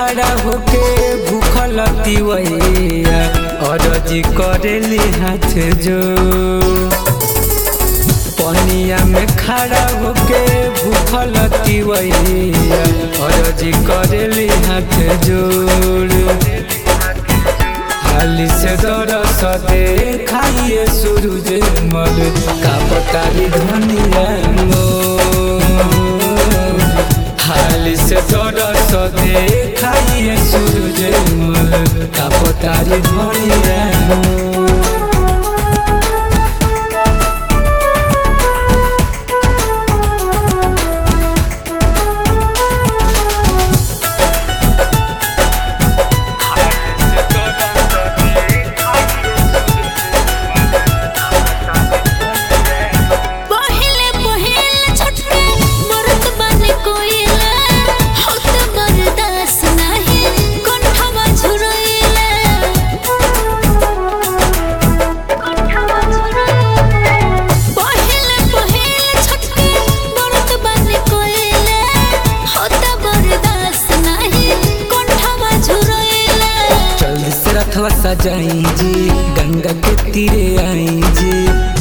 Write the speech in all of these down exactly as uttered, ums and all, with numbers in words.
खड़ा होके भूखल तिवैया अरजी करेली हाथ जो पनिया में खड़ा होके भूखल तिवैया अरजी करेली हाथ जोड़ हाली से दरस देखाइए सूरज मल का पतारी धनिया हाली से दरस देखाइए सूरज मल का पतारी धनिया सजाई जी गंगा के तीरे आई जी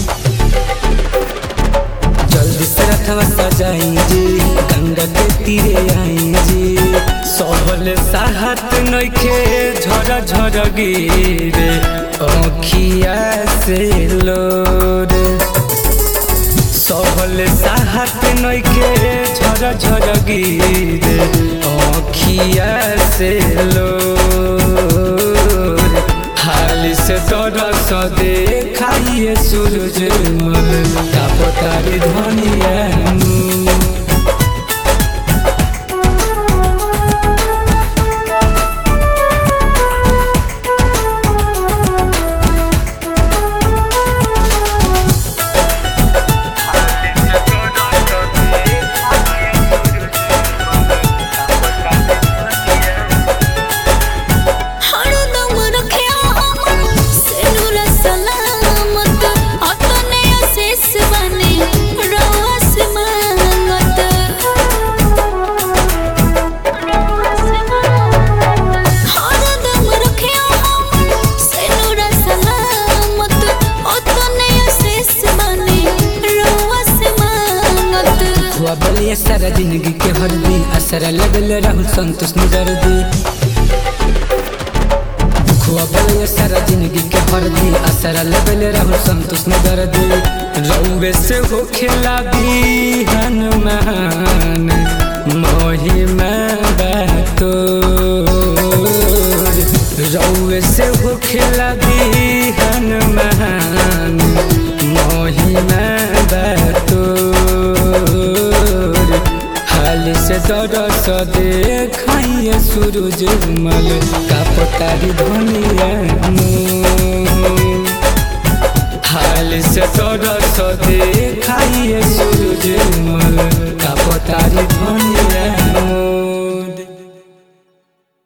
जल्दी से रथवा सजाई जी गंगा के तीरे आई जी सबले साहत नइखे झर झर गिरे आँखिया से लोर सबले साहत नइखे झर झर गिरे आँखिया से लोर हाली से दरस देखाइए सूरज मल का पतारी धनिया बलिया सारा जिंदगी के हरदी असरा लगल राहुल संतोष नजर दी दुखुआ बलिया सारा जिंदगी के हरदी असरा लगल राहुल संतोष नजर दी रउवे से हो खेला भी हनुमान महिमा बातो रउवे से हो खेला भी हनुमान महिमा बातो हाली से दरस देखाइए सूरज मल का पतारी धनिया हाली से दरस देखाइए सूरज